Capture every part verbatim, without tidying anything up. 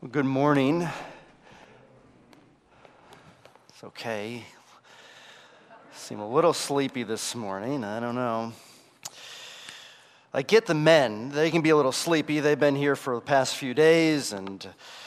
Well, good morning. It's okay. Seem a little sleepy this morning. I don't know. I get the men. They can be a little sleepy. They've been here for the past few days, and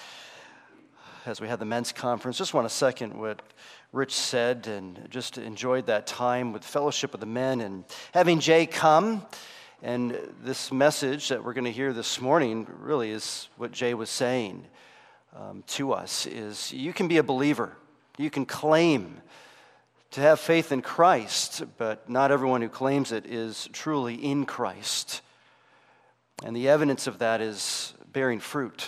as we had the men's conference, just want to second what Rich said and just enjoyed that time with fellowship with the men and having Jay come. And this message that we're going to hear this morning really is what Jay was saying um, to us, is you can be a believer. You can claim to have faith in Christ, but not everyone who claims it is truly in Christ. And the evidence of that is bearing fruit.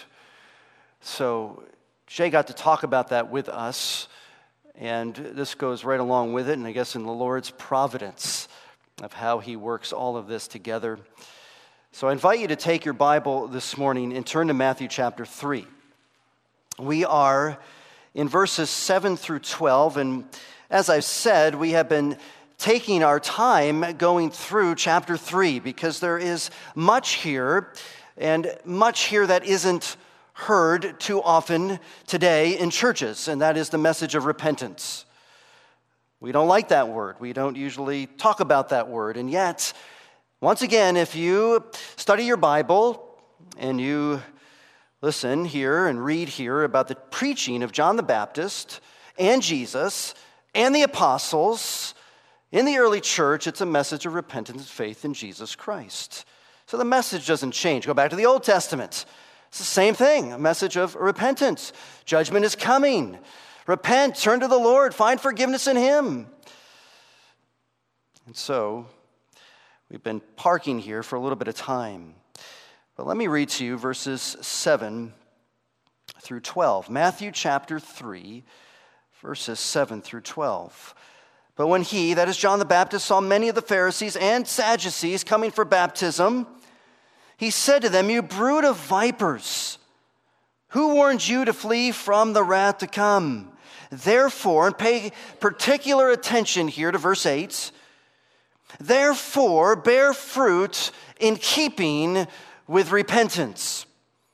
So Jay got to talk about that with us, and this goes right along with it, and I guess in the Lord's providence of how he works all of this together. So I invite you to take your Bible this morning and turn to Matthew chapter three. We are in verses seven through twelve, and as I've said, we have been taking our time going through chapter three because there is much here, and much here that isn't heard too often today in churches, and that is the message of repentance. We don't like that word. We don't usually talk about that word. And yet, once again, if you study your Bible and you listen here and read here about the preaching of John the Baptist and Jesus and the apostles in the early church, it's a message of repentance and faith in Jesus Christ. So the message doesn't change. Go back to the Old Testament. It's the same thing, a message of repentance. Judgment is coming. Repent, turn to the Lord, find forgiveness in Him. And so, we've been parking here for a little bit of time. But let me read to you verses seven through twelve. Matthew chapter three, verses seven through twelve. But when he, that is John the Baptist, saw many of the Pharisees and Sadducees coming for baptism, he said to them, "You brood of vipers, who warned you to flee from the wrath to come? Therefore," and pay particular attention here to verse eight, "therefore bear fruit in keeping with repentance.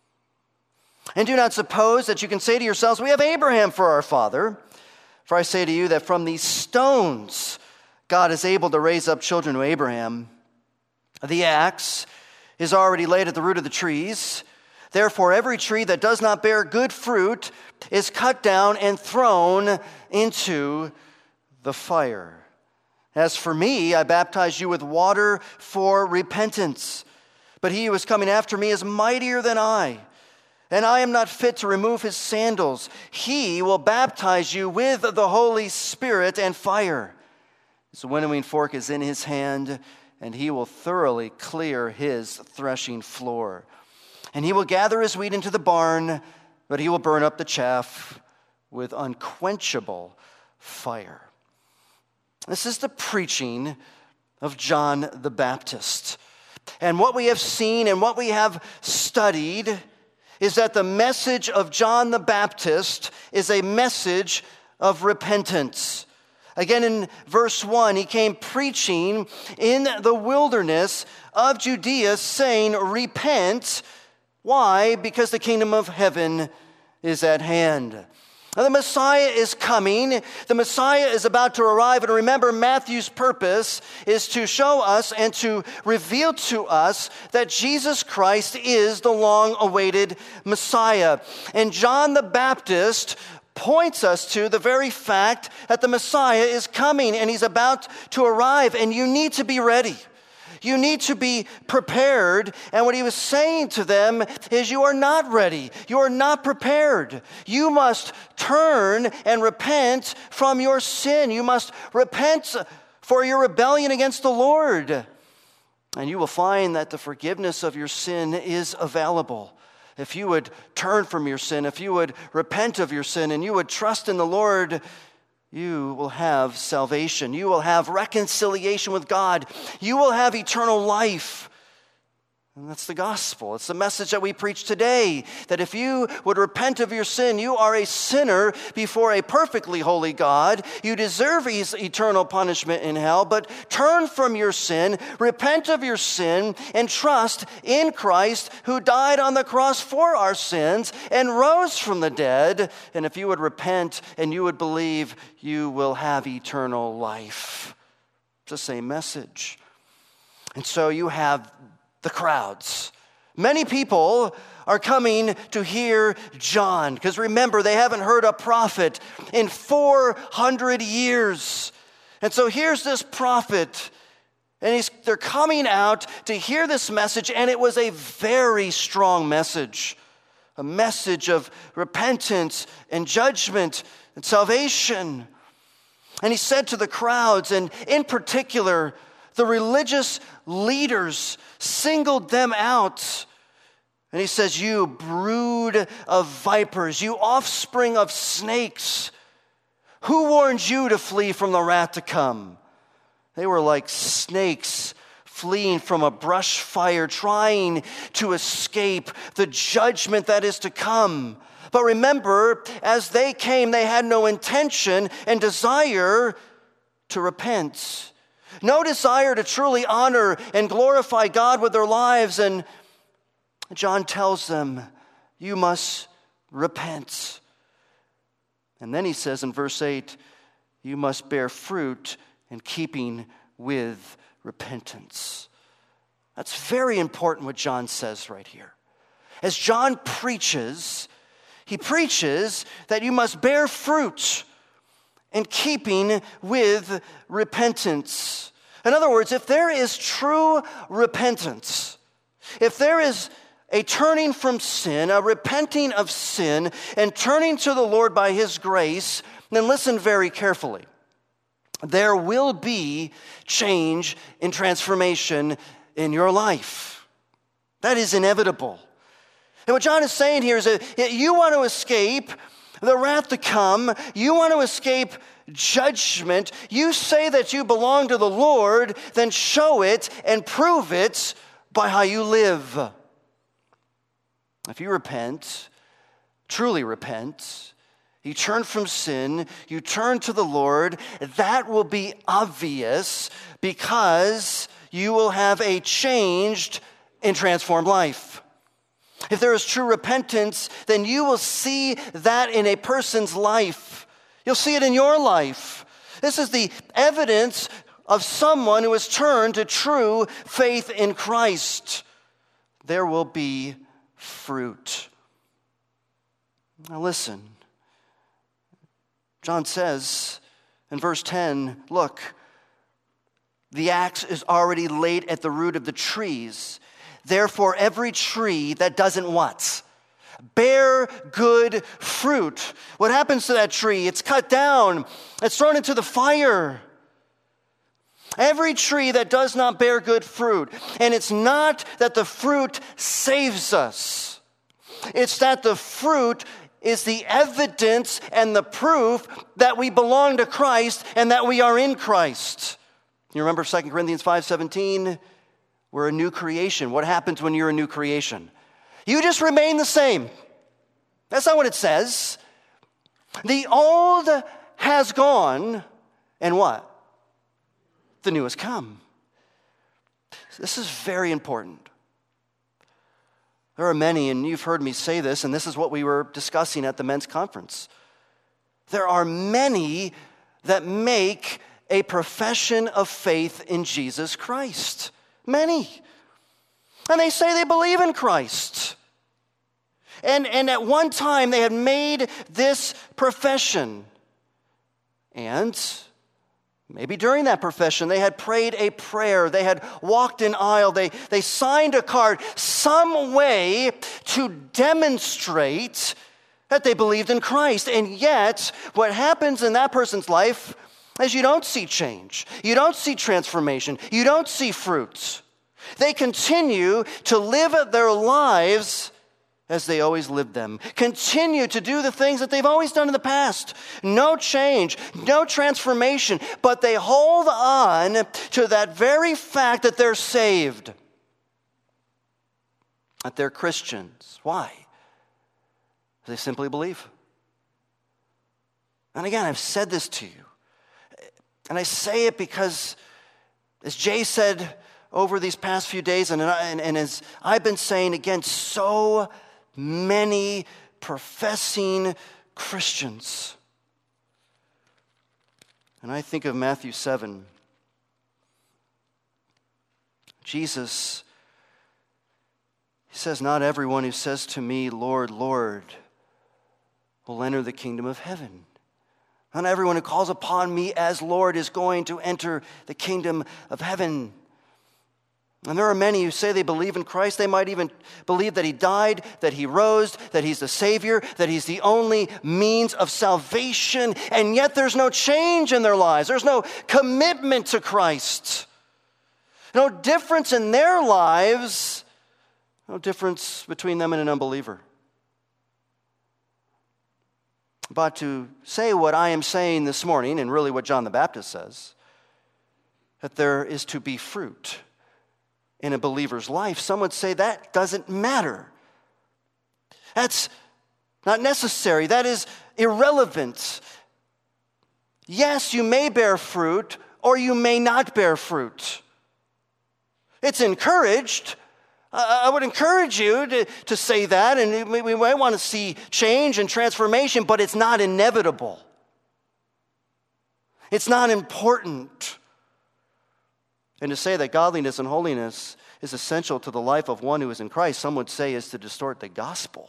And do not suppose that you can say to yourselves, 'We have Abraham for our father.' For I say to you that from these stones God is able to raise up children to Abraham. The axe is already laid at the root of the trees. Therefore, every tree that does not bear good fruit is cut down and thrown into the fire. As for me, I baptize you with water for repentance. But he who is coming after me is mightier than I, and I am not fit to remove his sandals. He will baptize you with the Holy Spirit and fire. His winnowing fork is in his hand, and he will thoroughly clear his threshing floor. And he will gather his wheat into the barn, but he will burn up the chaff with unquenchable fire." This is the preaching of John the Baptist. And what we have seen and what we have studied is that the message of John the Baptist is a message of repentance. Again, in verse one, he came preaching in the wilderness of Judea, saying, "Repent." Why? Because the kingdom of heaven is at hand. Now, the Messiah is coming. The Messiah is about to arrive. And remember, Matthew's purpose is to show us and to reveal to us that Jesus Christ is the long-awaited Messiah. And John the Baptist points us to the very fact that the Messiah is coming and he's about to arrive. And you need to be ready. You need to be prepared. And what he was saying to them is, you are not ready. You are not prepared. You must turn and repent from your sin. You must repent for your rebellion against the Lord. And you will find that the forgiveness of your sin is available. If you would turn from your sin, if you would repent of your sin, and you would trust in the Lord, you will have salvation. You will have reconciliation with God. You will have eternal life. And that's the gospel. It's the message that we preach today, that if you would repent of your sin, you are a sinner before a perfectly holy God. You deserve eternal punishment in hell, but turn from your sin, repent of your sin, and trust in Christ, who died on the cross for our sins and rose from the dead. And if you would repent and you would believe, you will have eternal life. It's the same message. And so you have the crowds. Many people are coming to hear John, because remember, they haven't heard a prophet in four hundred years. And so here's this prophet, and he's, they're coming out to hear this message, and it was a very strong message. A message of repentance and judgment and salvation. And he said to the crowds, and in particular, the religious leaders singled them out. And he says, you brood of vipers, you offspring of snakes, who warned you to flee from the wrath to come? They were like snakes fleeing from a brush fire, trying to escape the judgment that is to come. But remember, as they came, they had no intention and desire to repent. No desire to truly honor and glorify God with their lives. And John tells them, you must repent. And then he says in verse eight, you must bear fruit in keeping with repentance. That's very important what John says right here. As John preaches, he preaches that you must bear fruit in keeping with repentance. In other words, if there is true repentance, if there is a turning from sin, a repenting of sin, and turning to the Lord by His grace, then listen very carefully. There will be change and transformation in your life. That is inevitable. And what John is saying here is that you want to escape the wrath to come, you want to escape judgment, you say that you belong to the Lord, then show it and prove it by how you live. If you repent, truly repent, you turn from sin, you turn to the Lord, that will be obvious because you will have a changed and transformed life. If there is true repentance, then you will see that in a person's life. You'll see it in your life. This is the evidence of someone who has turned to true faith in Christ. There will be fruit. Now listen. John says in verse ten, look, the axe is already laid at the root of the trees. Therefore, every tree that doesn't what? Bear good fruit. What happens to that tree? It's cut down. It's thrown into the fire. Every tree that does not bear good fruit. And it's not that the fruit saves us. It's that the fruit is the evidence and the proof that we belong to Christ and that we are in Christ. You remember Second Corinthians five seventeen? We're a new creation. What happens when you're a new creation? You just remain the same. That's not what it says. The old has gone, and what? The new has come. This is very important. There are many, and you've heard me say this, and this is what we were discussing at the men's conference. There are many that make a profession of faith in Jesus Christ. Many. And they say they believe in Christ. And, and at one time they had made this profession. And maybe during that profession they had prayed a prayer. They had walked an aisle. They, they signed a card. Some way to demonstrate that they believed in Christ. And yet what happens in that person's life is you don't see change. You don't see transformation. You don't see fruits. They continue to live their lives as they always lived them. Continue to do the things that they've always done in the past. No change, no transformation, but they hold on to that very fact that they're saved. that they're Christians. Why? They simply believe. And again, I've said this to you. And I say it because, as Jay said over these past few days, and, and, and as I've been saying again, so many professing Christians. And I think of Matthew seven. Jesus, he says, not everyone who says to me, Lord, Lord, will enter the kingdom of heaven. Not everyone who calls upon me as Lord is going to enter the kingdom of heaven. And there are many who say they believe in Christ. They might even believe that he died, that he rose, that he's the Savior, that he's the only means of salvation. And yet there's no change in their lives. There's no commitment to Christ. No difference in their lives. No difference between them and an unbeliever. But to say what I am saying this morning, and really what John the Baptist says, that there is to be fruit in a believer's life, some would say that doesn't matter. That's not necessary. That is irrelevant. Yes, you may bear fruit, or you may not bear fruit. It's encouraged. I would encourage you to, to say that, and we, we might want to see change and transformation, but it's not inevitable. It's not important. And to say that godliness and holiness is essential to the life of one who is in Christ, some would say is to distort the gospel.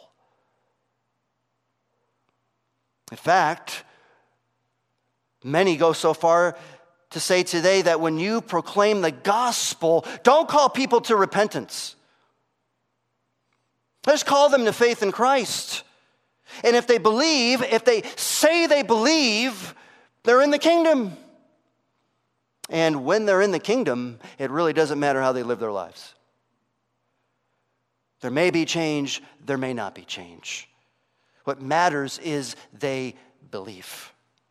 In fact, many go so far to say today that when you proclaim the gospel, don't call people to repentance. Just call them to faith in Christ. And if they believe, if they say they believe, they're in the kingdom. And when they're in the kingdom, it really doesn't matter how they live their lives. There may be change, there may not be change. What matters is they believe.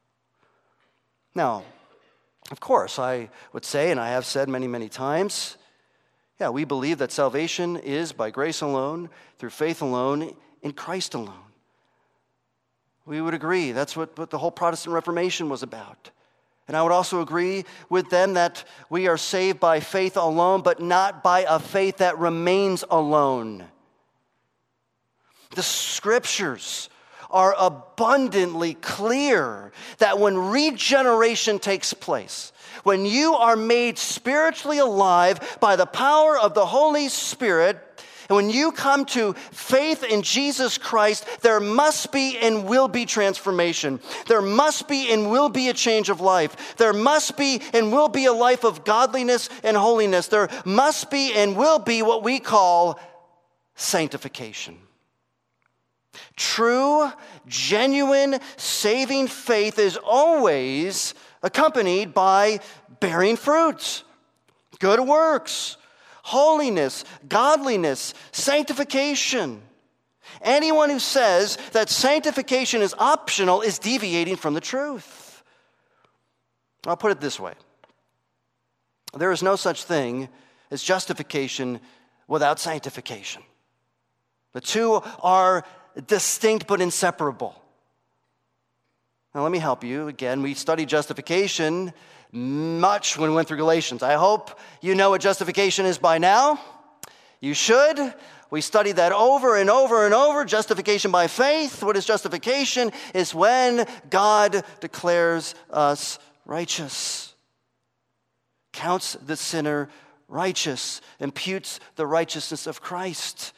Now, of course, I would say, and I have said many, many times, yeah, we believe that salvation is by grace alone, through faith alone, in Christ alone. We would agree. That's what, what the whole Protestant Reformation was about. And I would also agree with them that we are saved by faith alone, but not by a faith that remains alone. The Scriptures are abundantly clear that when regeneration takes place, when you are made spiritually alive by the power of the Holy Spirit, and when you come to faith in Jesus Christ, there must be and will be transformation. There must be and will be a change of life. There must be and will be a life of godliness and holiness. There must be and will be what we call sanctification. True, genuine, saving faith is always accompanied by bearing fruits, good works, holiness, godliness, sanctification. Anyone who says that sanctification is optional is deviating from the truth. I'll put it this way. There is no such thing as justification without sanctification. The two are distinct but inseparable. Now, let me help you. Again, we studied justification much when we went through Galatians. I hope you know what justification is by now. You should. We studied that over and over and over. Justification by faith. What is justification? Is when God declares us righteous, counts the sinner righteous, imputes the righteousness of Christ.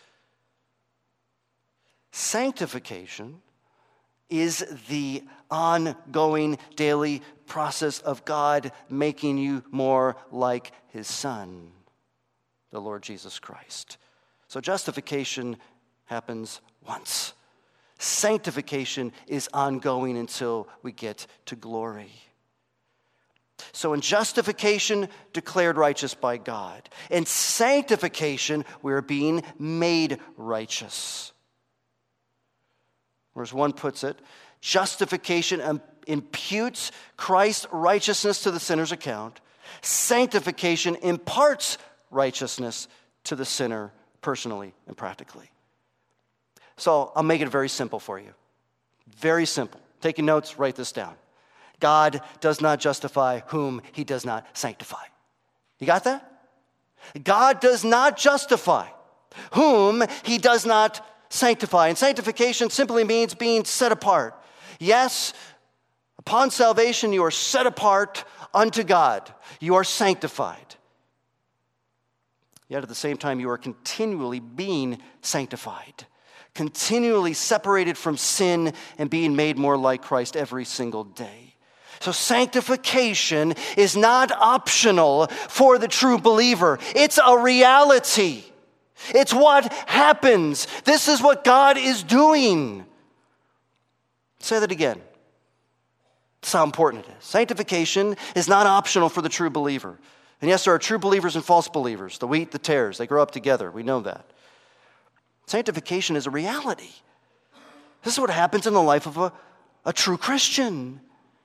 Sanctification is the ongoing daily process of God making you more like his Son, the Lord Jesus Christ. So justification happens once. Sanctification is ongoing until we get to glory. So in justification, declared righteous by God. In sanctification, we're being made righteous. Or as one puts it, justification imputes Christ's righteousness to the sinner's account. Sanctification imparts righteousness to the sinner personally and practically. So I'll make it very simple for you. Very simple. Taking notes, write this down. God does not justify whom he does not sanctify. You got that? God does not justify whom he does not sanctify. And sanctification simply means being set apart. Yes, upon salvation you are set apart unto God. You are sanctified. Yet at the same time you are continually being sanctified. Continually separated from sin and being made more like Christ every single day. So sanctification is not optional for the true believer. It's a reality. It's what happens. This is what God is doing. Say that again. That's how important it is. Sanctification is not optional for the true believer. And yes, there are true believers and false believers. The wheat, the tares, they grow up together. We know that. Sanctification is a reality. This is what happens in the life of a, a true Christian.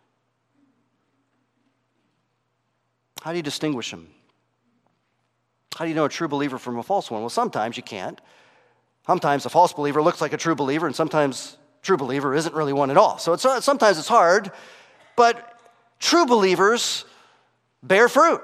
How do you distinguish them? How do you know a true believer from a false one? Well, sometimes you can't. Sometimes a false believer looks like a true believer, and sometimes a true believer isn't really one at all. So it's, sometimes it's hard, but true believers bear fruit.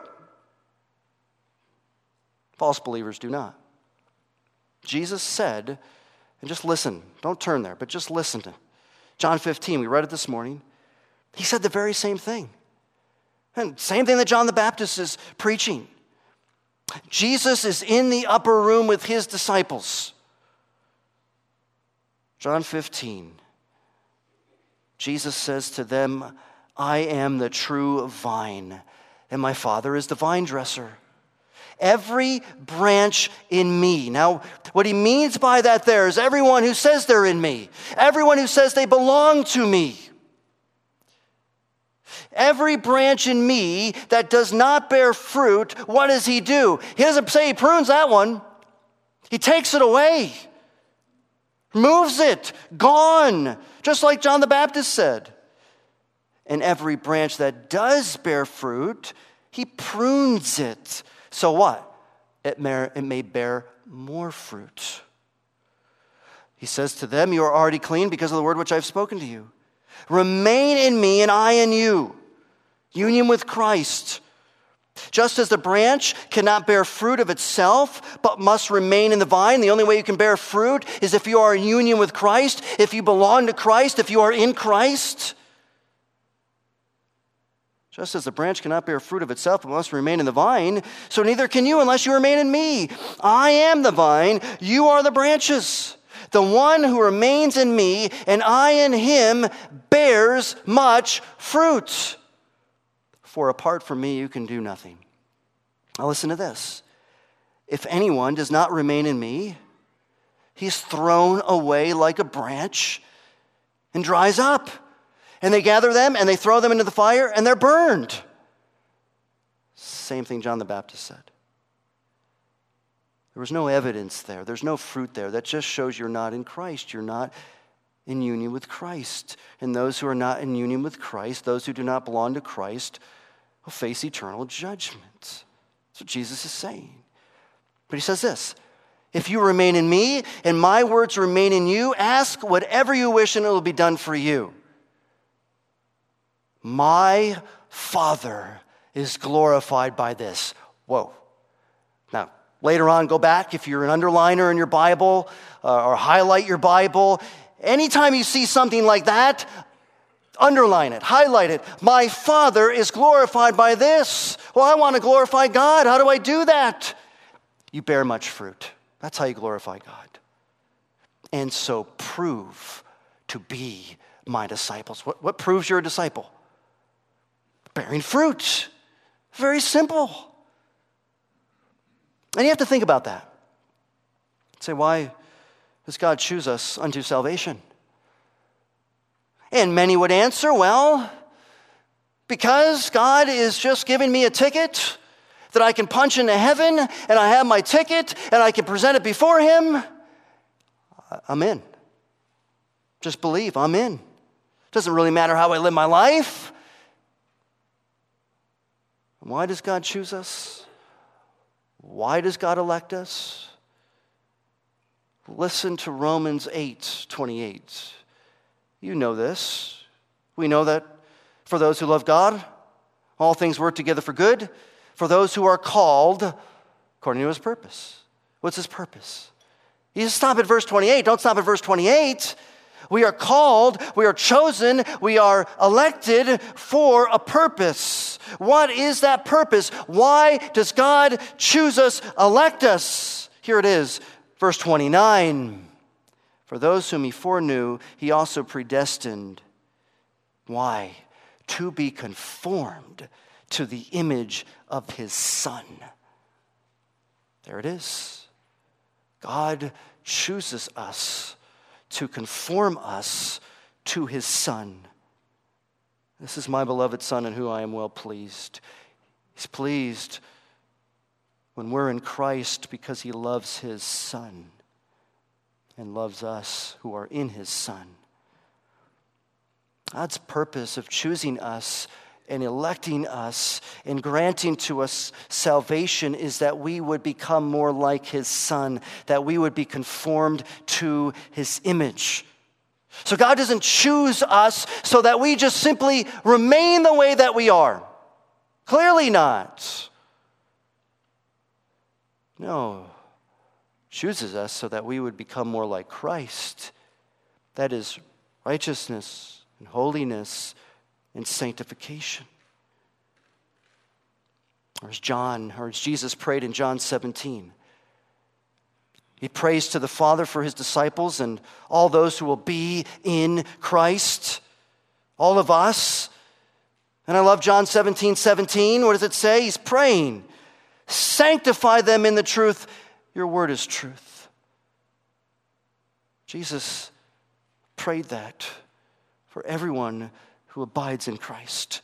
False believers do not. Jesus said, and just listen, don't turn there, but just listen to John fifteen. We read it this morning. He said the very same thing. And same thing that John the Baptist is preaching. Jesus is in the upper room with his disciples. John fifteen. Jesus says to them, I am the true vine, and my Father is the vine dresser. Every branch in me. Now, what he means by that there is everyone who says they're in me. Everyone who says they belong to me. Every branch in me that does not bear fruit, what does he do? He doesn't say he prunes that one. He takes it away. Moves it. Gone. Just like John the Baptist said. And every branch that does bear fruit, he prunes it. So what? It may, it may bear more fruit. He says to them, you are already clean because of the word which I've spoken to you. Remain in me and I in you. Union with Christ. Just as the branch cannot bear fruit of itself, but must remain in the vine, the only way you can bear fruit is if you are in union with Christ, if you belong to Christ, if you are in Christ. Just as the branch cannot bear fruit of itself, but must remain in the vine, so neither can you unless you remain in me. I am the vine, you are the branches. The one who remains in me and I in him bears much fruit. For apart from me, you can do nothing. Now listen to this. If anyone does not remain in me, he's thrown away like a branch and dries up. And they gather them and they throw them into the fire and they're burned. Same thing John the Baptist said. There was no evidence there. There's no fruit there. That just shows you're not in Christ. You're not in union with Christ. And those who are not in union with Christ, those who do not belong to Christ, will face eternal judgment. That's what Jesus is saying. But he says this, if you remain in me and my words remain in you, ask whatever you wish and it will be done for you. My Father is glorified by this. Whoa. Now, later on, go back if you're an underliner in your Bible uh, or highlight your Bible. Anytime you see something like that, underline it, highlight it. My Father is glorified by this. Well, I want to glorify God. How do I do that? You bear much fruit. That's how you glorify God. And so prove to be my disciples. What, what proves you're a disciple? Bearing fruit. Very simple. And you have to think about that. Say, why does God choose us unto salvation? And many would answer, well, because God is just giving me a ticket that I can punch into heaven, and I have my ticket, and I can present it before him. I'm in. Just believe, I'm in. Doesn't really matter how I live my life. Why does God choose us? Why does God elect us? Listen to Romans eight twenty-eight. You know this. We know that for those who love God, all things work together for good, for those who are called according to his purpose. What's his purpose? You just stop at verse twenty-eight. Don't stop at verse twenty-eight. We are called, we are chosen, we are elected for a purpose. What is that purpose? Why does God choose us, elect us? Here it is, verse twenty-nine. For those whom he foreknew, he also predestined. Why? To be conformed to the image of his Son. There it is. God chooses us to conform us to his Son. This is my beloved Son in whom I am well pleased. He's pleased when we're in Christ because he loves his Son and loves us who are in his Son. God's purpose of choosing us and electing us and granting to us salvation is that we would become more like his Son, that we would be conformed to his image. So God doesn't choose us so that we just simply remain the way that we are. Clearly not. No. Chooses us so that we would become more like Christ. That is righteousness and holiness and sanctification. Or as John, or as Jesus prayed in John seventeen. He prays to the Father for his disciples and all those who will be in Christ. All of us. And I love John seventeen seventeen. What does it say? He's praying. Sanctify them in the truth. Your word is truth. Jesus prayed that for everyone who abides in Christ.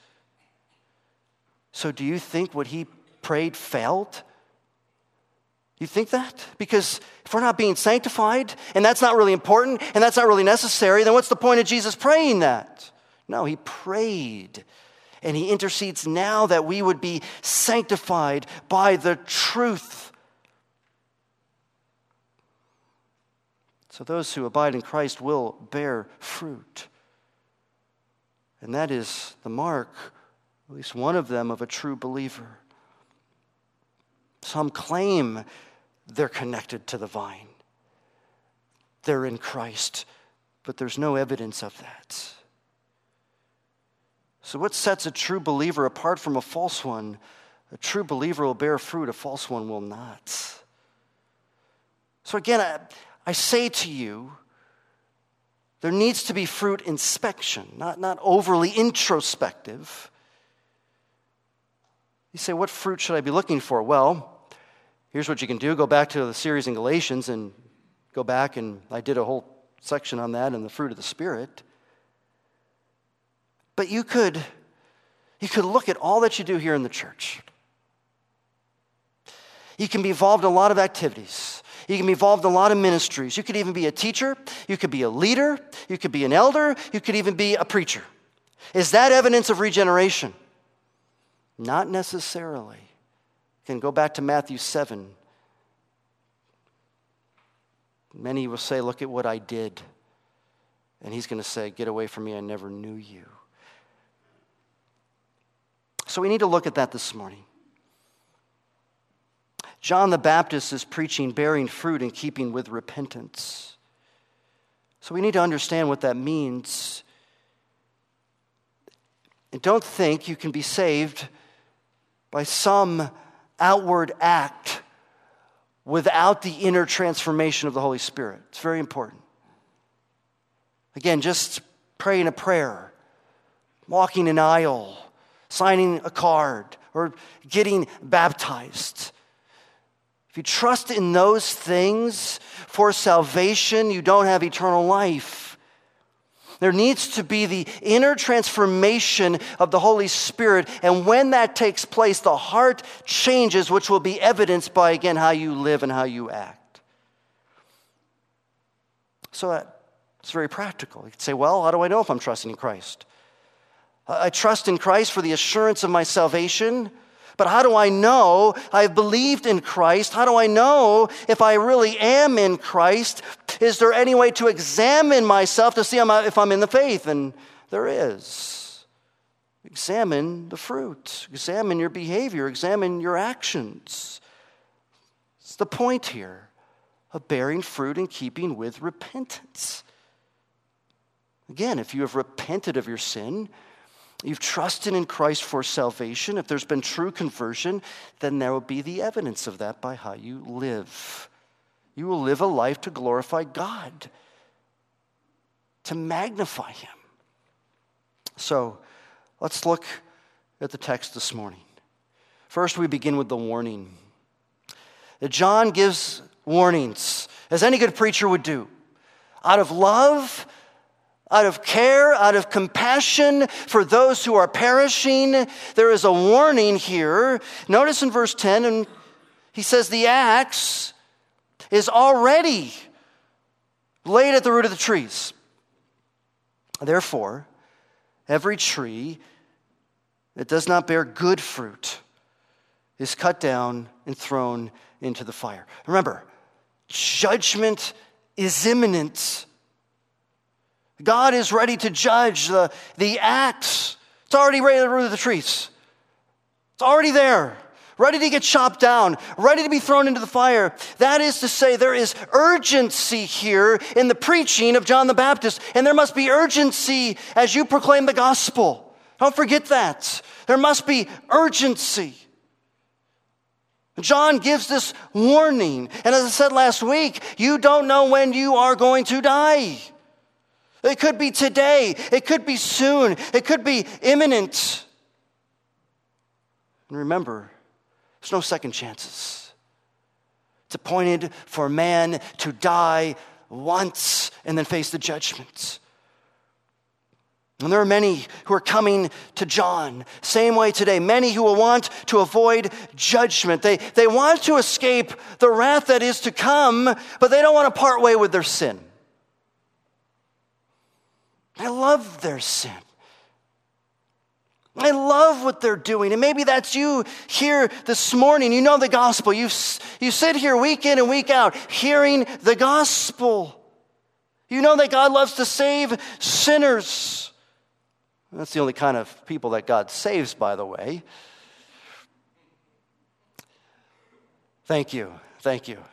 So do you think what he prayed failed? You think that? Because if we're not being sanctified, and that's not really important, and that's not really necessary, then what's the point of Jesus praying that? No, he prayed, and he intercedes now that we would be sanctified by the truth. So those who abide in Christ will bear fruit. And that is the mark, at least one of them, of a true believer. Some claim they're connected to the vine. They're in Christ, but there's no evidence of that. So what sets a true believer apart from a false one? A true believer will bear fruit, a false one will not. So again, I, I say to you, there needs to be fruit inspection, not, not overly introspective. You say, what fruit should I be looking for? Well, here's what you can do. Go back to the series in Galatians and go back, and I did a whole section on that and the fruit of the Spirit. But you could, you could look at all that you do here in the church. You can be involved in a lot of activities. You can be involved in a lot of ministries. You could even be a teacher. You could be a leader. You could be an elder. You could even be a preacher. Is that evidence of regeneration? Not necessarily. You can go back to Matthew seven. Many will say, look at what I did. And he's going to say, get away from me, I never knew you. So we need to look at that this morning. John the Baptist is preaching bearing fruit in keeping with repentance. So we need to understand what that means. And don't think you can be saved by some outward act without the inner transformation of the Holy Spirit. It's very important. Again, just praying a prayer, walking an aisle, signing a card, or getting baptized. If you trust in those things for salvation, you don't have eternal life. There needs to be the inner transformation of the Holy Spirit, and when that takes place, the heart changes, which will be evidenced by, again, how you live and how you act. So that's very practical. You could say, well, how do I know if I'm trusting in Christ? I trust in Christ for the assurance of my salvation, But how do I know I've believed in Christ? How do I know if I really am in Christ? Is there any way to examine myself to see if I'm in the faith? And there is. Examine the fruit. Examine your behavior. Examine your actions. It's the point here of bearing fruit in keeping with repentance. Again, if you have repented of your sin, you've trusted in Christ for salvation, if there's been true conversion, then there will be the evidence of that by how you live. You will live a life to glorify God, to magnify Him. So, let's look at the text this morning. First, we begin with the warning. John gives warnings, as any good preacher would do, out of love, out of care, out of compassion for those who are perishing. There is a warning here. Notice in verse ten, and he says the axe is already laid at the root of the trees. Therefore, every tree that does not bear good fruit is cut down and thrown into the fire. Remember, judgment is imminent. God is ready to judge the, the axe. It's already ready at the root of the trees. It's already there, ready to get chopped down, ready to be thrown into the fire. That is to say, there is urgency here in the preaching of John the Baptist, and there must be urgency as you proclaim the gospel. Don't forget that. There must be urgency. John gives this warning, and as I said last week, you don't know when you are going to die. It could be today. It could be soon. It could be imminent. And remember, there's no second chances. It's appointed for man to die once and then face the judgment. And there are many who are coming to John, same way today. Many who will want to avoid judgment. They, they want to escape the wrath that is to come, but they don't want to part way with their sin. I love their sin. I love what they're doing. And maybe that's you here this morning. You know the gospel. You, you sit here week in and week out hearing the gospel. You know that God loves to save sinners. That's the only kind of people that God saves, by the way. Thank you. Thank you.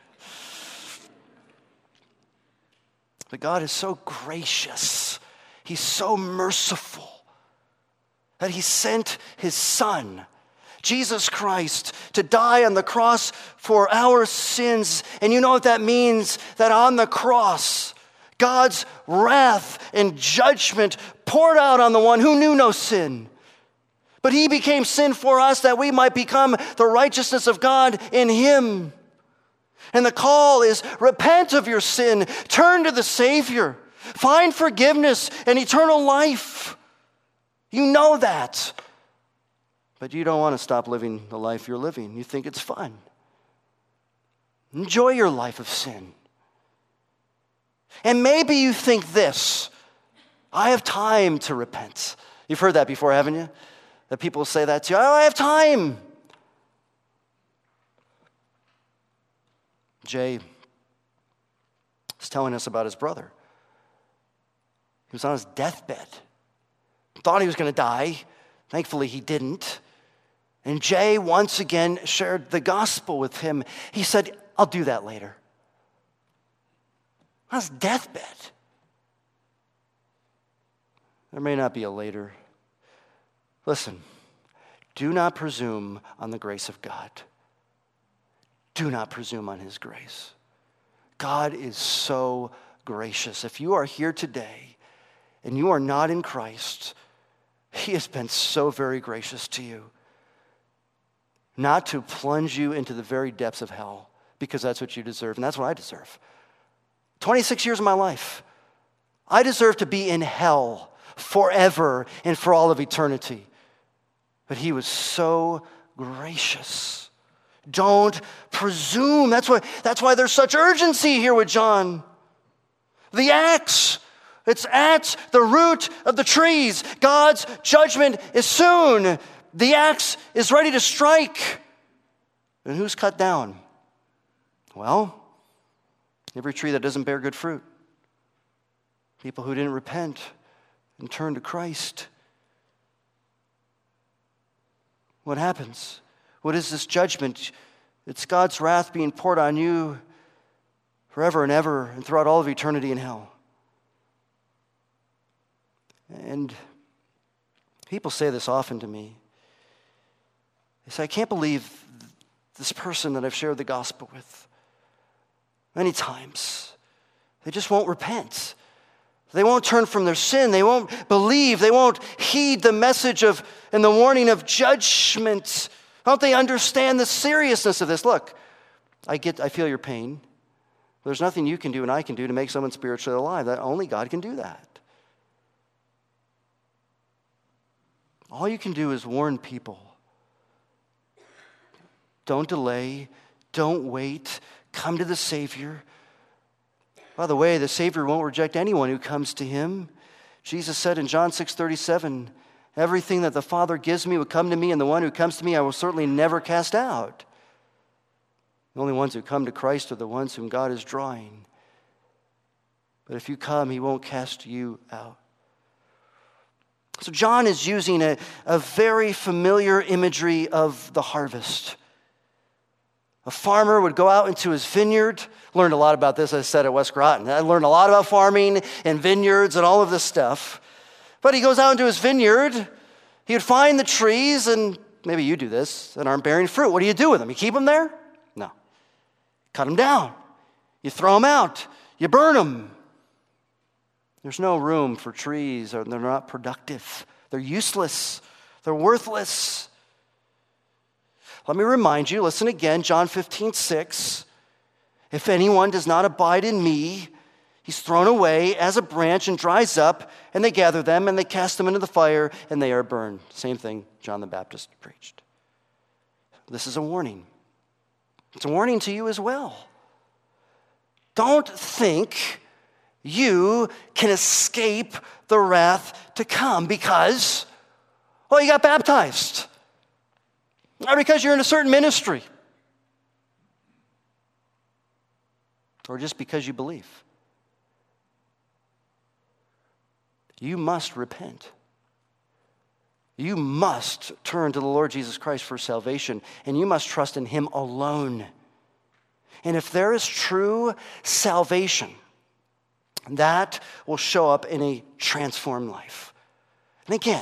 But God is so gracious. He's so merciful that He sent His Son, Jesus Christ, to die on the cross for our sins. And you know what that means? That on the cross, God's wrath and judgment poured out on the one who knew no sin. But He became sin for us that we might become the righteousness of God in Him. And the call is, repent of your sin, turn to the Savior, find forgiveness and eternal life. You know that. But you don't want to stop living the life you're living. You think it's fun. Enjoy your life of sin. And maybe you think this, I have time to repent. You've heard that before, haven't you? That people say that to you, oh, I have time. Jay was telling us about his brother. He was on his deathbed. Thought he was going to die. Thankfully, he didn't. And Jay once again shared the gospel with him. He said, I'll do that later. On his deathbed. There may not be a later. Listen, do not presume on the grace of God. Do not presume on His grace. God is so gracious. If you are here today and you are not in Christ, He has been so very gracious to you. Not to plunge you into the very depths of hell, because that's what you deserve, and that's what I deserve. twenty-six years of my life, I deserve to be in hell forever and for all of eternity. But He was so gracious. Don't presume. That's why, that's why there's such urgency here with John. The axe, it's at the root of the trees. God's judgment is soon. the axe is ready to strike. And who's cut down? Well, every tree that doesn't bear good fruit. People who didn't repent and turn to Christ. What happens? What is this judgment? It's God's wrath being poured on you forever and ever and throughout all of eternity in hell. And people say this often to me. They say, I can't believe this person that I've shared the gospel with many times. They just won't repent. They won't turn from their sin. They won't believe. They won't heed the message of and the warning of judgment. Don't they understand the seriousness of this? Look, I get, I feel your pain. There's nothing you can do and I can do to make someone spiritually alive. That only God can do that. All you can do is warn people. Don't delay. Don't wait. Come to the Savior. By the way, the Savior won't reject anyone who comes to him. Jesus said in John six thirty-seven, everything that the Father gives me will come to me, and the one who comes to me I will certainly never cast out. The only ones who come to Christ are the ones whom God is drawing. But if you come, he won't cast you out. So John is using a, a very familiar imagery of the harvest. A farmer would go out into his vineyard. Learned a lot about this, as I said, at West Groton. I learned a lot about farming and vineyards and all of this stuff. But he goes out into his vineyard. He would find the trees, and maybe you do this, that aren't bearing fruit. What do you do with them? You keep them there? No. Cut them down. You throw them out. You burn them. There's no room for trees, or they're not productive. They're useless. They're worthless. Let me remind you, listen again, John fifteen six. If anyone does not abide in me, he's thrown away as a branch and dries up, and they gather them and they cast them into the fire and they are burned. Same thing John the Baptist preached. This is a warning. It's a warning to you as well. Don't think you can escape the wrath to come because, well, you got baptized. Or because you're in a certain ministry. Or just because you believe. You must repent. You must turn to the Lord Jesus Christ for salvation, and you must trust in him alone. And if there is true salvation, that will show up in a transformed life. And again,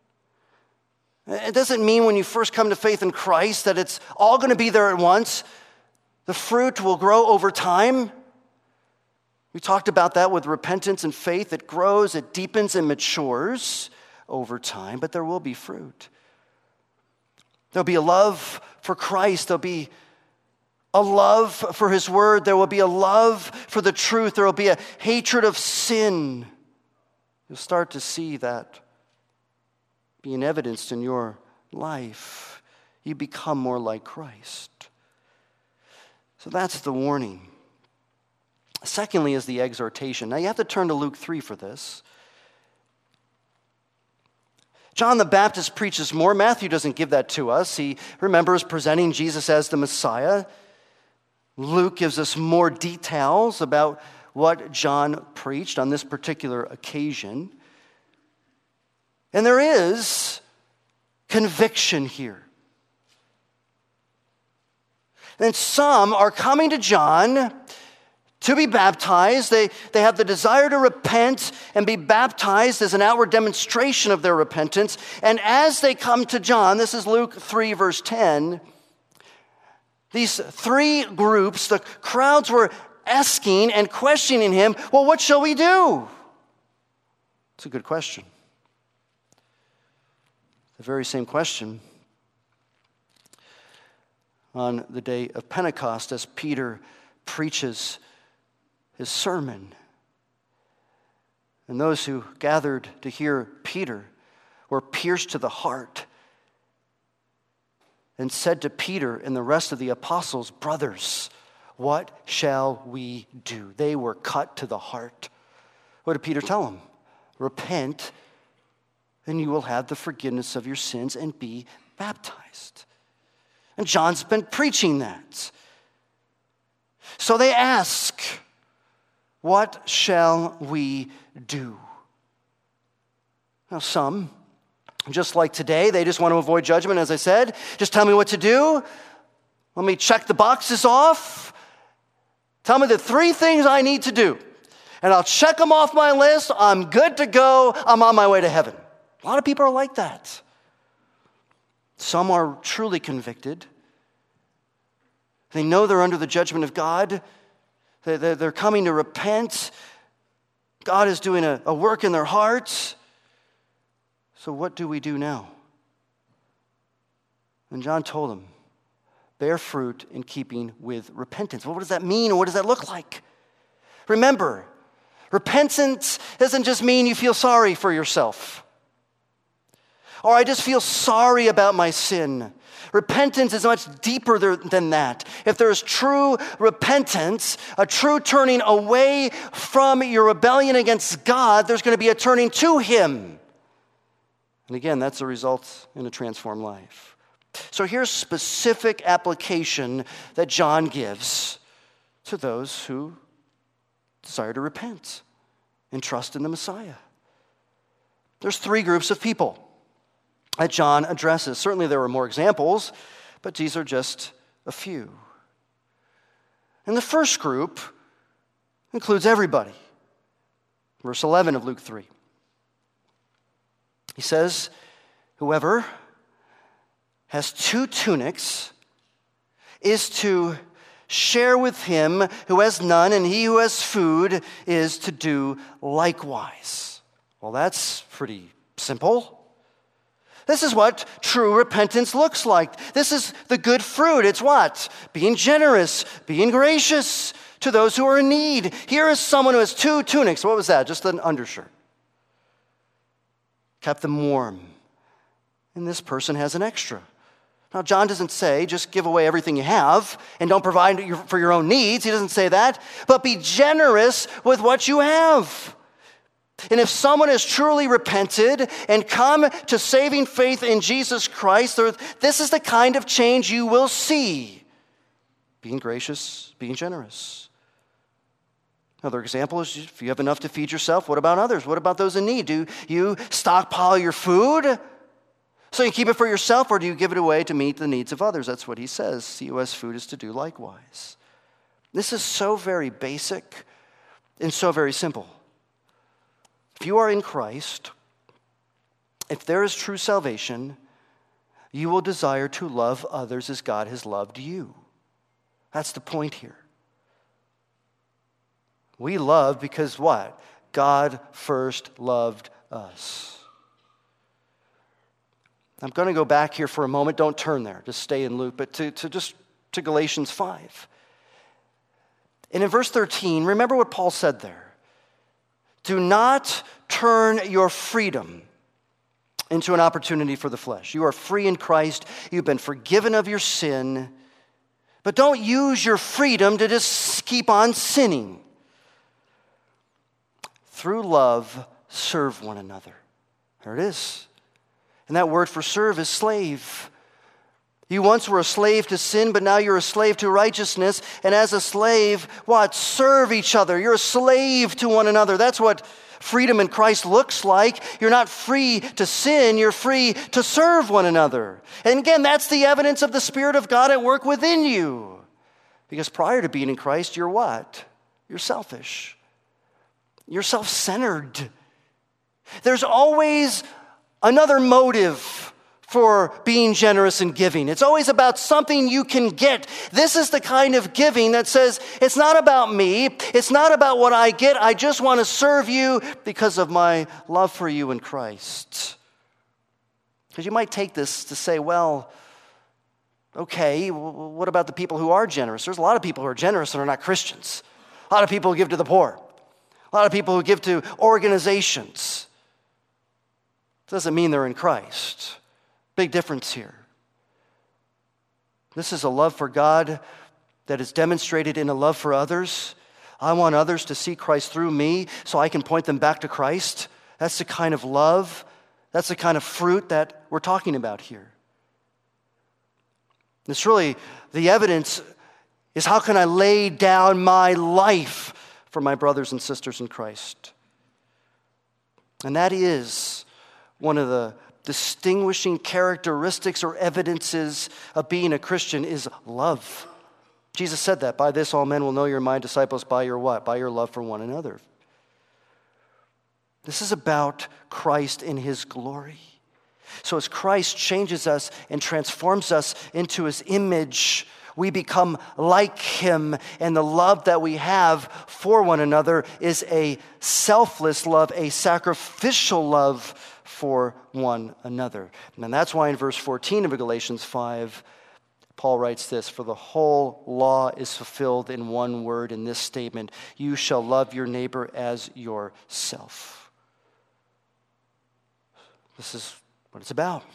it doesn't mean when you first come to faith in Christ that it's all going to be there at once. The fruit will grow over time. We talked about that with repentance and faith. It grows, it deepens, and matures over time, but there will be fruit. There'll be a love for Christ. There'll be a love for his word. There will be a love for the truth. There will be a hatred of sin. You'll start to see that being evidenced in your life. You become more like Christ. So that's the warning. Secondly is the exhortation. Now you have to turn to Luke three for this. John the Baptist preaches more. Matthew doesn't give that to us. He, remember, is presenting Jesus as the Messiah. Luke gives us more details about what John preached on this particular occasion. And there is conviction here. And some are coming to John to be baptized. They, they have the desire to repent and be baptized as an outward demonstration of their repentance. And as they come to John, this is Luke three, verse ten, these three groups, the crowds were asking and questioning him, well, what shall we do? It's a good question. The very same question on the day of Pentecost as Peter preaches his sermon. And those who gathered to hear Peter were pierced to the heart and said to Peter and the rest of the apostles, brothers, what shall we do? They were cut to the heart. What did Peter tell them? Repent, and you will have the forgiveness of your sins and be baptized. And John's been preaching that. So they ask, what shall we do? Now some, just like today, they just want to avoid judgment, as I said. Just tell me what to do. Let me check the boxes off. Tell me the three things I need to do. And I'll check them off my list. I'm good to go. I'm on my way to heaven. A lot of people are like that. Some are truly convicted. They know they're under the judgment of God. They're coming to repent. God is doing a work in their hearts. So what do we do now? And John told them, bear fruit in keeping with repentance. Well, what does that mean, and what does that look like? Remember, repentance doesn't just mean you feel sorry for yourself, or I just feel sorry about my sin. Repentance is much deeper than that. If there is true repentance, a true turning away from your rebellion against God, there's going to be a turning to Him. And again, that's a result in a transformed life. So here's specific application that John gives to those who desire to repent and trust in the Messiah. There's three groups of people that John addresses. Certainly there are more examples, but these are just a few. And the first group includes everybody. Verse eleven of Luke three. He says, whoever has two tunics is to share with him who has none, and he who has food is to do likewise. Well, that's pretty simple. This is what true repentance looks like. This is the good fruit. It's what? Being generous, being gracious to those who are in need. Here is someone who has two tunics. What was that? Just an undershirt. Kept them warm. And this person has an extra. Now, John doesn't say just give away everything you have and don't provide for your own needs. He doesn't say that. But be generous with what you have. And if someone has truly repented and come to saving faith in Jesus Christ, this is the kind of change you will see. Being gracious, being generous. Another example is if you have enough to feed yourself, what about others? What about those in need? Do you stockpile your food so you keep it for yourself, or do you give it away to meet the needs of others? That's what he says. He who has food is to do likewise. This is so very basic and so very simple. If you are in Christ, if there is true salvation, you will desire to love others as God has loved you. That's the point here. We love because what? God first loved us. I'm going to go back here for a moment. Don't turn there. Just stay in Luke, but to, to just to Galatians five. And in verse thirteen, remember what Paul said there. Do not turn your freedom into an opportunity for the flesh. You are free in Christ. You've been forgiven of your sin. But don't use your freedom to just keep on sinning. Through love, serve one another. There it is. And that word for serve is slave. You once were a slave to sin, but now you're a slave to righteousness. And as a slave, what? Serve each other. You're a slave to one another. That's what freedom in Christ looks like. You're not free to sin. You're free to serve one another. And again, that's the evidence of the Spirit of God at work within you. Because prior to being in Christ, you're what? You're selfish. You're self-centered. There's always another motive for being generous and giving. It's always about something you can get. This is the kind of giving that says, it's not about me. It's not about what I get. I just want to serve you because of my love for you in Christ. Because you might take this to say, well, okay, what about the people who are generous? There's a lot of people who are generous and are not Christians. A lot of people who give to the poor. A lot of people who give to organizations. Doesn't mean they're in Christ. Big difference here. This is a love for God that is demonstrated in a love for others. I want others to see Christ through me so I can point them back to Christ. That's the kind of love, that's the kind of fruit that we're talking about here. It's really, the evidence is how can I lay down my life for my brothers and sisters in Christ? And that is one of the distinguishing characteristics or evidences of being a Christian is love. Jesus said that, by this all men will know you're my disciples, by your what? By your love for one another. This is about Christ in his glory. So as Christ changes us and transforms us into his image, we become like him, and the love that we have for one another is a selfless love, a sacrificial love for one another. And that's why in verse fourteen of Galatians five, Paul writes this, for the whole law is fulfilled in one word, in this statement, you shall love your neighbor as yourself. This is what it's about.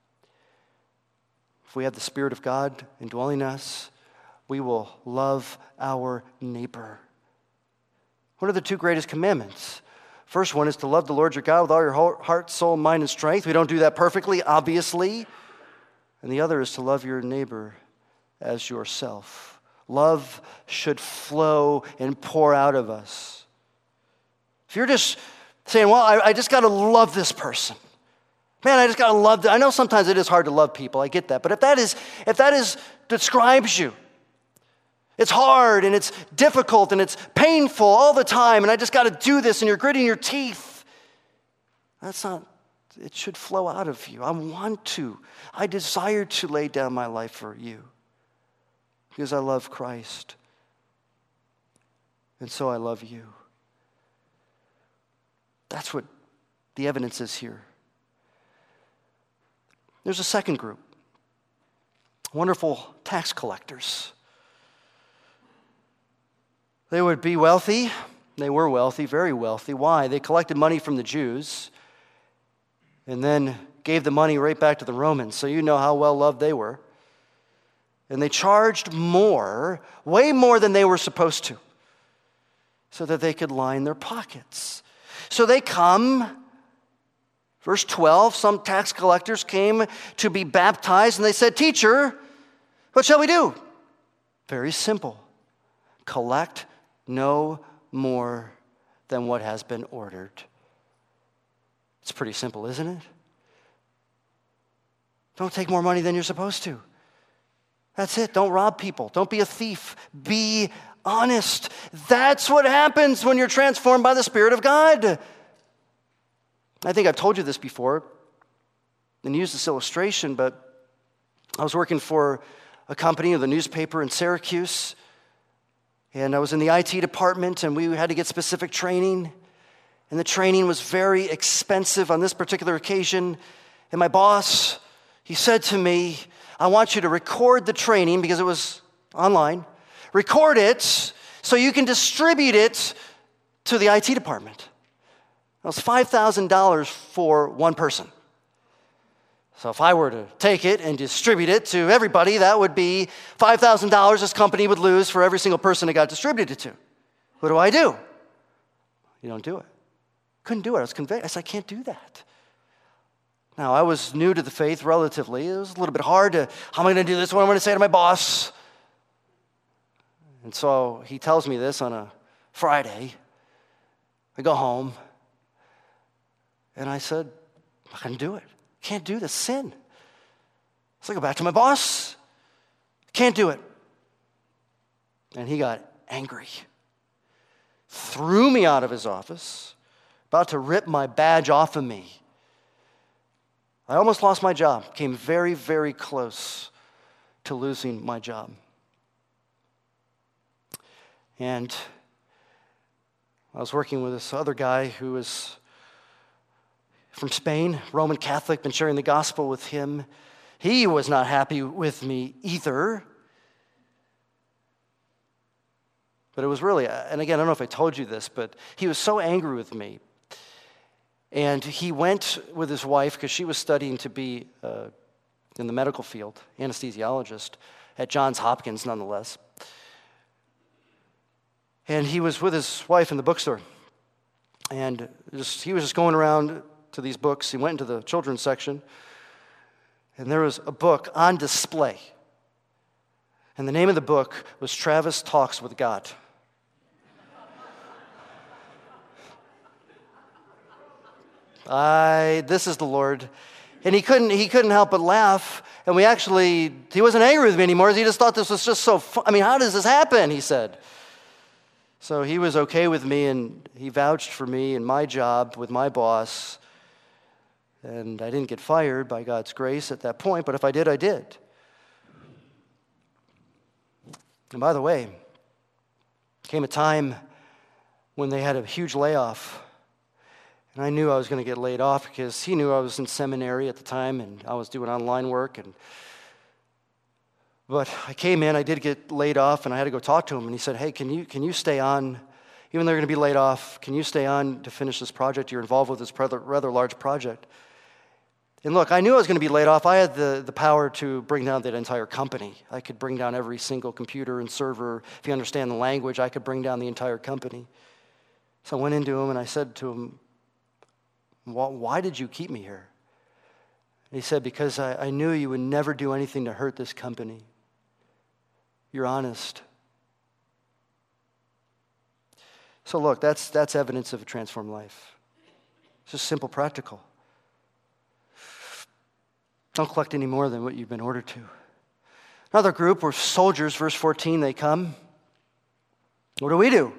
If we have the Spirit of God indwelling us, we will love our neighbor. What are the two greatest commandments? First one is to love the Lord your God with all your heart, soul, mind, and strength. We don't do that perfectly, obviously. And the other is to love your neighbor as yourself. Love should flow and pour out of us. If you're just saying, well, I, I just got to love this person. Man, I just got to love them. I know sometimes it is hard to love people. I get that. But if that is, if that is, describes you, it's hard and it's difficult and it's painful all the time, and I just got to do this, and you're gritting your teeth, that's not, it should flow out of you. I want to. I desire to lay down my life for you because I love Christ. And so I love you. That's what the evidence is here. There's a second group, wonderful tax collectors. They would be wealthy. They were wealthy, very wealthy. Why? They collected money from the Jews and then gave the money right back to the Romans. So you know how well loved they were. And they charged more, way more than they were supposed to, so that they could line their pockets. So they come. Verse twelve, some tax collectors came to be baptized, and they said, Teacher, what shall we do? Very simple. Collect no more than what has been ordered. It's pretty simple, isn't it? Don't take more money than you're supposed to. That's it. Don't rob people. Don't be a thief. Be honest. That's what happens when you're transformed by the Spirit of God. I think I've told you this before and used this illustration, but I was working for a company with a newspaper in Syracuse, and I was in the I T department, and we had to get specific training, and the training was very expensive on this particular occasion, and my boss, he said to me, I want you to record the training, because it was online, record it so you can distribute it to the I T department. It was five thousand dollars for one person. So if I were to take it and distribute it to everybody, that would be five thousand dollars this company would lose for every single person it got distributed to. What do I do? You don't do it. Couldn't do it. I was convicted. I said, I can't do that. Now, I was new to the faith relatively. It was a little bit hard to, how am I going to do this? What am I going to say to my boss? And so he tells me this on a Friday. I go home. And I said, I'm not going to do it. Can't do this. Sin. So I go back to my boss. Can't do it. And he got angry. Threw me out of his office. About to rip my badge off of me. I almost lost my job. Came very, very close to losing my job. And I was working with this other guy who was from Spain, Roman Catholic, been sharing the gospel with him. He was not happy with me either. But it was really, and again, I don't know if I told you this, but he was so angry with me. And he went with his wife, because she was studying to be uh, in the medical field, anesthesiologist, at Johns Hopkins nonetheless. And he was with his wife in the bookstore. And just, he was just going around to these books. He went into the children's section, and there was a book on display. And the name of the book was Travis Talks with God. I, this is the Lord. And he couldn't, he couldn't help but laugh. And we actually, he wasn't angry with me anymore. He just thought this was just so fun. I mean, how does this happen? He said. So he was okay with me, and he vouched for me and my job with my boss. And I didn't get fired by God's grace at that point, but if I did, I did. And by the way, came a time when they had a huge layoff. And I knew I was going to get laid off because he knew I was in seminary at the time and I was doing online work. And But I came in, I did get laid off, and I had to go talk to him. And he said, hey, can you can you stay on, even though you're going to be laid off, can you stay on to finish this project? You're involved with this rather, rather large project. And look, I knew I was going to be laid off. I had the, the power to bring down that entire company. I could bring down every single computer and server. If you understand the language, I could bring down the entire company. So I went into him and I said to him, why did you keep me here? And he said, because I, I knew you would never do anything to hurt this company. You're honest. So look, that's that's evidence of a transformed life. It's just simple, practical. Don't collect any more than what you've been ordered to. Another group were soldiers, verse fourteen, they come. What do we do?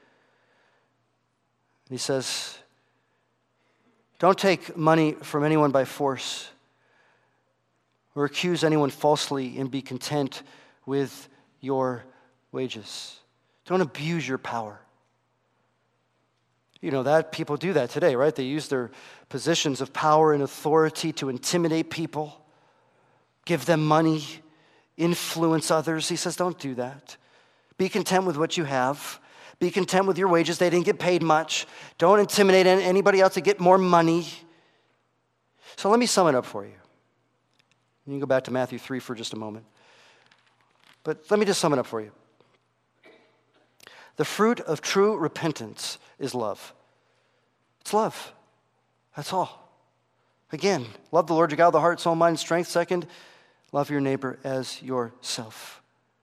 He says, don't take money from anyone by force or accuse anyone falsely, and be content with your wages. Don't abuse your power. You know that people do that today, right? They use their positions of power and authority to intimidate people, give them money, influence others. He says, don't do that. Be content with what you have. Be content with your wages. They didn't get paid much. Don't intimidate anybody else to get more money. So let me sum it up for you. You can go back to Matthew three for just a moment. But let me just sum it up for you. The fruit of true repentance is love. It's love. That's all. Again, love the Lord your God, the heart, soul, mind, and strength. Second, love your neighbor as yourself.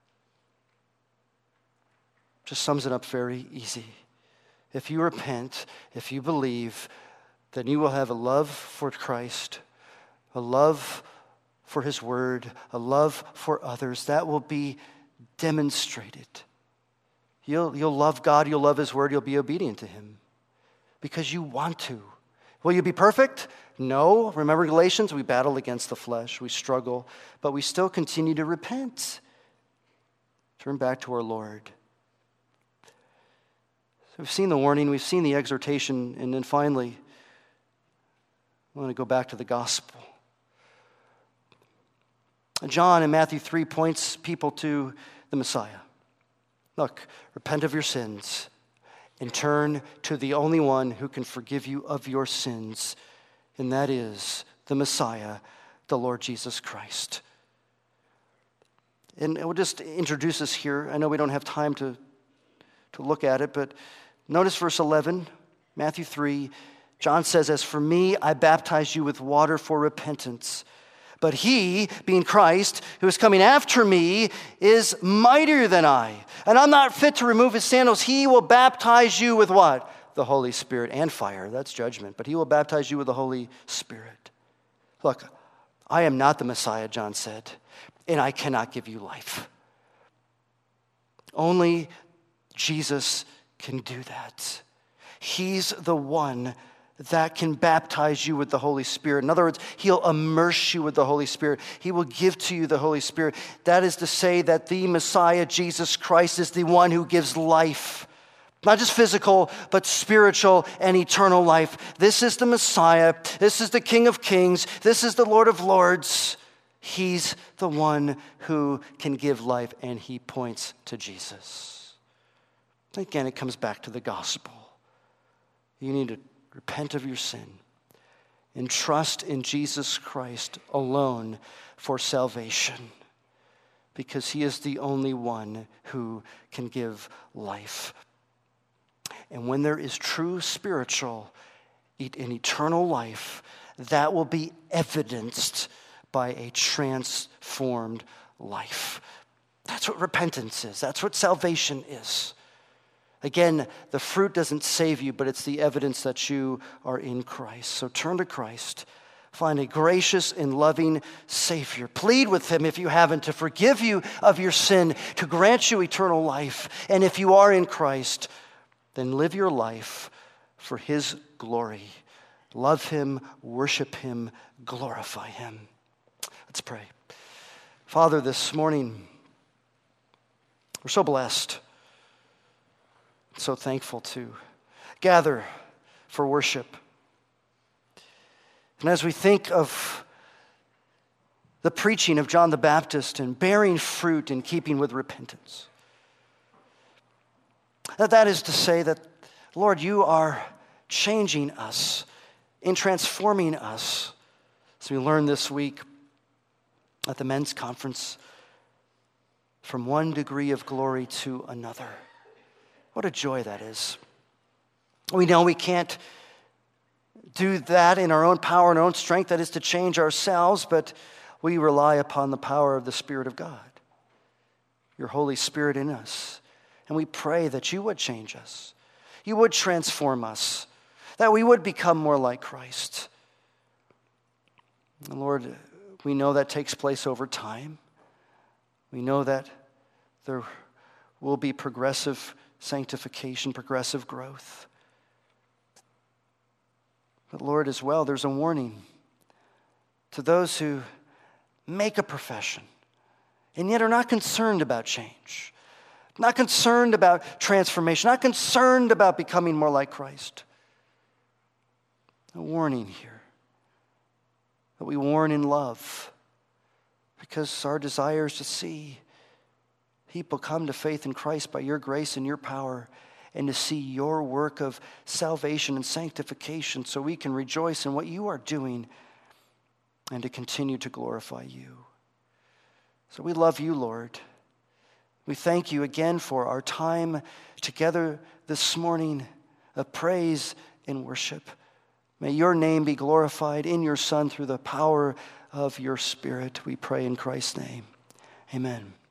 Just sums it up very easy. If you repent, if you believe, then you will have a love for Christ, a love for his word, a love for others. That will be demonstrated. You'll, you'll love God, you'll love his word, you'll be obedient to him because you want to. Will you be perfect? No. Remember Galatians? We battle against the flesh, we struggle, but we still continue to repent. Turn back to our Lord. So we've seen the warning, we've seen the exhortation, and then finally, I want to go back to the gospel. John in Matthew three points people to the Messiah. Look, repent of your sins and turn to the only one who can forgive you of your sins, and that is the Messiah, the Lord Jesus Christ. And we'll just introduce this here. I know we don't have time to, to look at it, but notice verse eleven, Matthew three. John says, as for me, I baptize you with water for repentance. But he, being Christ, who is coming after me, is mightier than I. And I'm not fit to remove his sandals. He will baptize you with what? The Holy Spirit and fire. That's judgment. But he will baptize you with the Holy Spirit. Look, I am not the Messiah, John said, and I cannot give you life. Only Jesus can do that. He's the one that can baptize you with the Holy Spirit. In other words, he'll immerse you with the Holy Spirit. He will give to you the Holy Spirit. That is to say that the Messiah, Jesus Christ, is the one who gives life. Not just physical, but spiritual and eternal life. This is the Messiah. This is the King of Kings. This is the Lord of Lords. He's the one who can give life, and he points to Jesus. Again, it comes back to the gospel. You need to repent of your sin and trust in Jesus Christ alone for salvation, because he is the only one who can give life. And when there is true spiritual and eternal life, that will be evidenced by a transformed life. That's what repentance is. That's what salvation is. Again, the fruit doesn't save you, but it's the evidence that you are in Christ. So turn to Christ. Find a gracious and loving Savior. Plead with him if you haven't, to forgive you of your sin, to grant you eternal life. And if you are in Christ, then live your life for his glory. Love him, worship him, glorify him. Let's pray. Father, this morning, we're so blessed, so thankful to gather for worship. And as we think of the preaching of John the Baptist and bearing fruit in keeping with repentance, that that is to say that, Lord, you are changing us and transforming us. As we learned this week at the men's conference, from one degree of glory to another. What a joy that is. We know we can't do that in our own power and our own strength, that is to change ourselves, but we rely upon the power of the Spirit of God, your Holy Spirit in us. And we pray that you would change us, you would transform us, that we would become more like Christ. And Lord, we know that takes place over time. We know that there will be progressive sanctification, progressive growth. But Lord, as well, there's a warning to those who make a profession and yet are not concerned about change, not concerned about transformation, not concerned about becoming more like Christ. A warning here that we warn in love, because our desire is to see people come to faith in Christ by your grace and your power, and to see your work of salvation and sanctification so we can rejoice in what you are doing and to continue to glorify you. So we love you, Lord. We thank you again for our time together this morning of praise and worship. May your name be glorified in your Son through the power of your Spirit. We pray in Christ's name. Amen.